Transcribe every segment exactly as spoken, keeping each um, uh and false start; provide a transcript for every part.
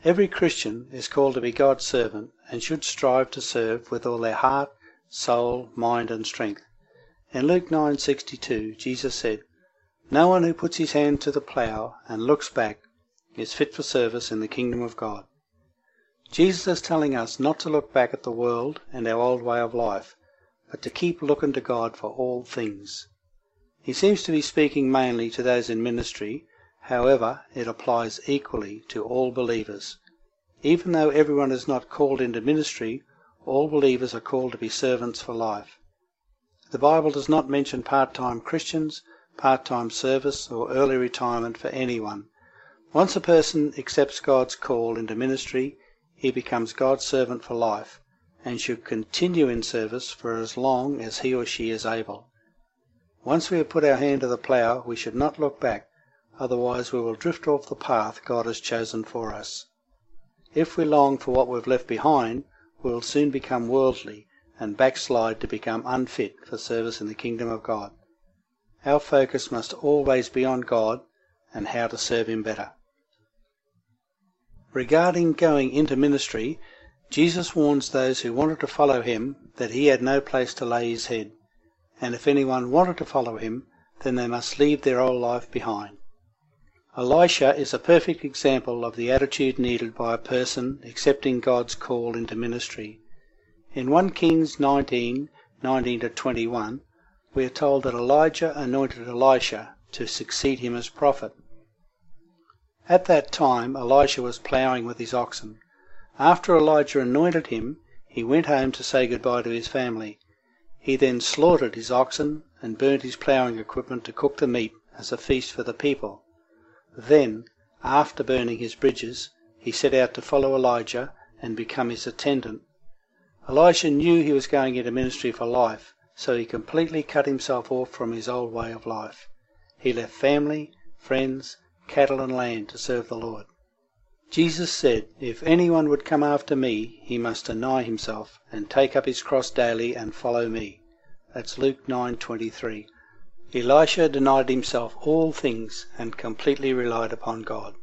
Every Christian is called to be God's servant and should strive to serve with all their heart, soul, mind and strength. In Luke nine sixty-two, Jesus said, "No one who puts his hand to the plough and looks back is fit for service in the kingdom of God." Jesus is telling us not to look back at the world and our old way of life, but to keep looking to God for all things. He seems to be speaking mainly to those in ministry. However, it applies equally to all believers. Even though everyone is not called into ministry, all believers are called to be servants for life. The Bible does not mention part-time Christians, part-time service, or early retirement for anyone. Once a person accepts God's call into ministry, he becomes God's servant for life, and should continue in service for as long as he or she is able. Once we have put our hand to the plough, we should not look back, otherwise we will drift off the path God has chosen for us. If we long for what we've left behind, we will soon become worldly and backslide to become unfit for service in the kingdom of God. Our focus must always be on God and how to serve Him better. Regarding going into ministry, Jesus warns those who wanted to follow Him that He had no place to lay His head, and if anyone wanted to follow Him, then they must leave their old life behind. Elisha is a perfect example of the attitude needed by a person accepting God's call into ministry. In First Kings nineteen, nineteen to twenty-one, we are told that Elijah anointed Elisha to succeed him as prophet. At that time Elisha was ploughing with his oxen. After Elijah anointed him, he went home to say goodbye to his family. He then slaughtered his oxen and burnt his ploughing equipment to cook the meat as a feast for the people. Then, after burning his bridges, he set out to follow Elijah and become his attendant. Elisha knew he was going into ministry for life, so he completely cut himself off from his old way of life. He left family, friends, cattle and land to serve the Lord. Jesus said, "If anyone would come after me, he must deny himself and take up his cross daily and follow me." That's Luke nine twenty-three. Elisha denied himself all things and completely relied upon God.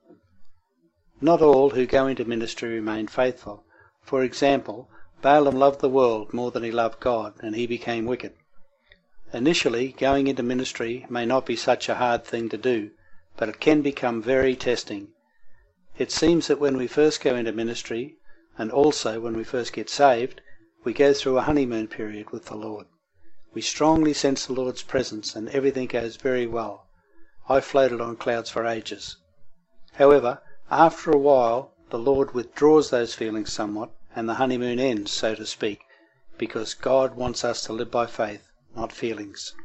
Not all who go into ministry remain faithful. For example, Balaam loved the world more than he loved God, and he became wicked. Initially, going into ministry may not be such a hard thing to do, but it can become very testing. It seems that when we first go into ministry, and also when we first get saved, we go through a honeymoon period with the Lord. We strongly sense the Lord's presence and everything goes very well. I floated on clouds for ages. However, after a while, the Lord withdraws those feelings somewhat and the honeymoon ends, so to speak, because God wants us to live by faith, not feelings.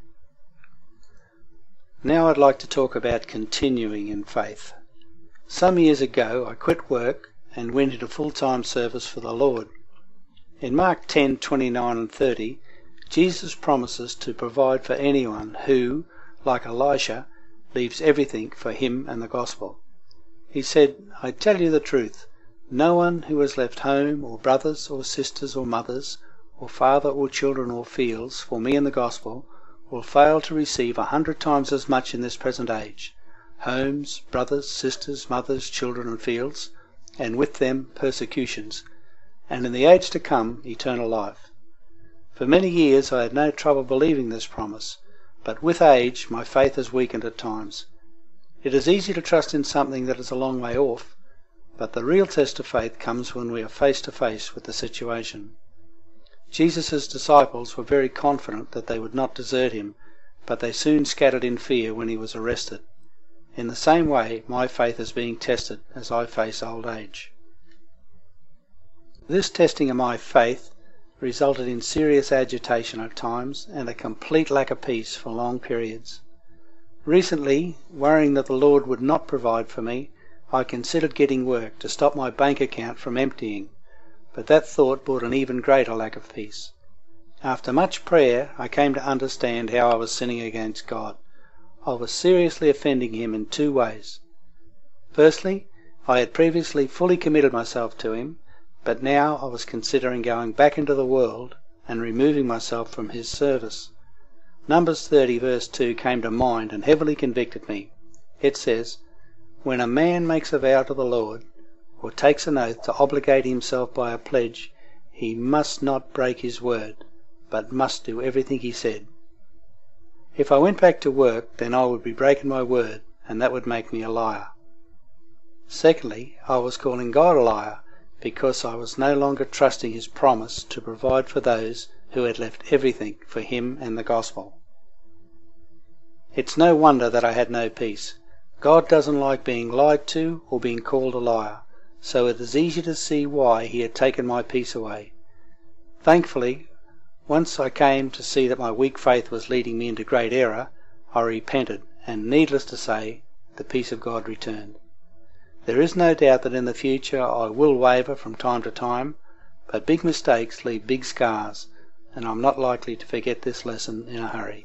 Now I'd like to talk about continuing in faith. Some years ago I quit work and went into full-time service for the Lord. In Mark ten twenty-nine and thirty, Jesus promises to provide for anyone who, like Elisha, leaves everything for Him and the gospel. He said, "I tell you the truth, no one who has left home or brothers or sisters or mothers or father or children or fields for me and the gospel will fail to receive a hundred times as much in this present age, homes, brothers, sisters, mothers, children and fields, and with them persecutions, and in the age to come eternal life." For many years I had no trouble believing this promise, but with age my faith has weakened at times. It is easy to trust in something that is a long way off, but the real test of faith comes when we are face to face with the situation. Jesus' disciples were very confident that they would not desert him, but they soon scattered in fear when he was arrested. In the same way, my faith is being tested as I face old age. This testing of my faith resulted in serious agitation at times and a complete lack of peace for long periods. Recently, worrying that the Lord would not provide for me, I considered getting work to stop my bank account from emptying, but that thought brought an even greater lack of peace. After much prayer, I came to understand how I was sinning against God. I was seriously offending Him in two ways. Firstly, I had previously fully committed myself to Him, but now I was considering going back into the world and removing myself from His service. Numbers thirty verse two came to mind and heavily convicted me. It says, "When a man makes a vow to the Lord, or takes an oath to obligate himself by a pledge, he must not break his word, but must do everything he said. If I went back to work, then I would be breaking my word, and that would make me a liar. Secondly, I was calling God a liar, because I was no longer trusting his promise to provide for those who had left everything for him and the gospel. It's no wonder that I had no peace. God doesn't like being lied to or being called a liar, so it is easy to see why he had taken my peace away. Thankfully, once I came to see that my weak faith was leading me into great error, I repented, and needless to say, the peace of God returned. There is no doubt that in the future I will waver from time to time, but big mistakes leave big scars, and I'm not likely to forget this lesson in a hurry.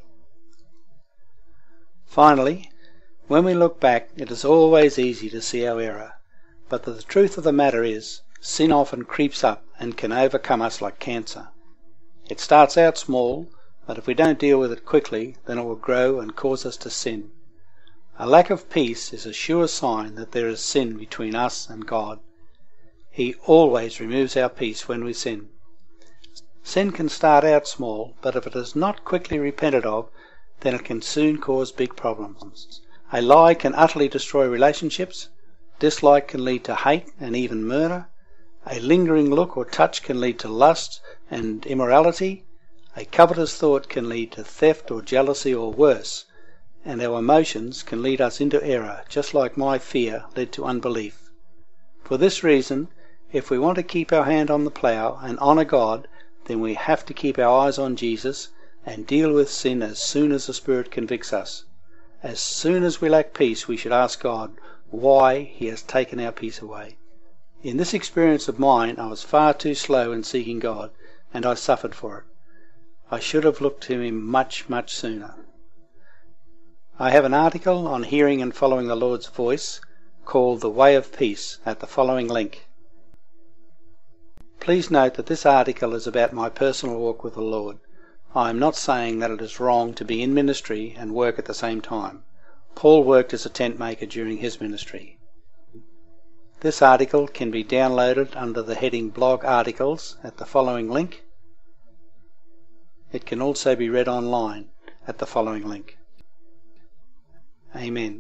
Finally, when we look back, it is always easy to see our error, but the truth of the matter is, sin often creeps up and can overcome us like cancer. It starts out small, but if we don't deal with it quickly, then it will grow and cause us to sin. A lack of peace is a sure sign that there is sin between us and God. He always removes our peace when we sin. Sin can start out small, but if it is not quickly repented of, then it can soon cause big problems. A lie can utterly destroy relationships. Dislike can lead to hate and even murder. A lingering look or touch can lead to lust and immorality. A covetous thought can lead to theft or jealousy or worse. And our emotions can lead us into error, just like my fear led to unbelief. For this reason, if we want to keep our hand on the plough and honour God, then we have to keep our eyes on Jesus and deal with sin as soon as the Spirit convicts us. As soon as we lack peace, we should ask God why he has taken our peace away. In this experience of mine, I was far too slow in seeking God, and I suffered for it. I should have looked to him much, much sooner. I have an article on hearing and following the Lord's voice called The Way of Peace at the following link. Please note that this article is about my personal walk with the Lord. I am not saying that it is wrong to be in ministry and work at the same time. Paul worked as a tent maker during his ministry. This article can be downloaded under the heading Blog Articles at the following link. It can also be read online at the following link. Amen.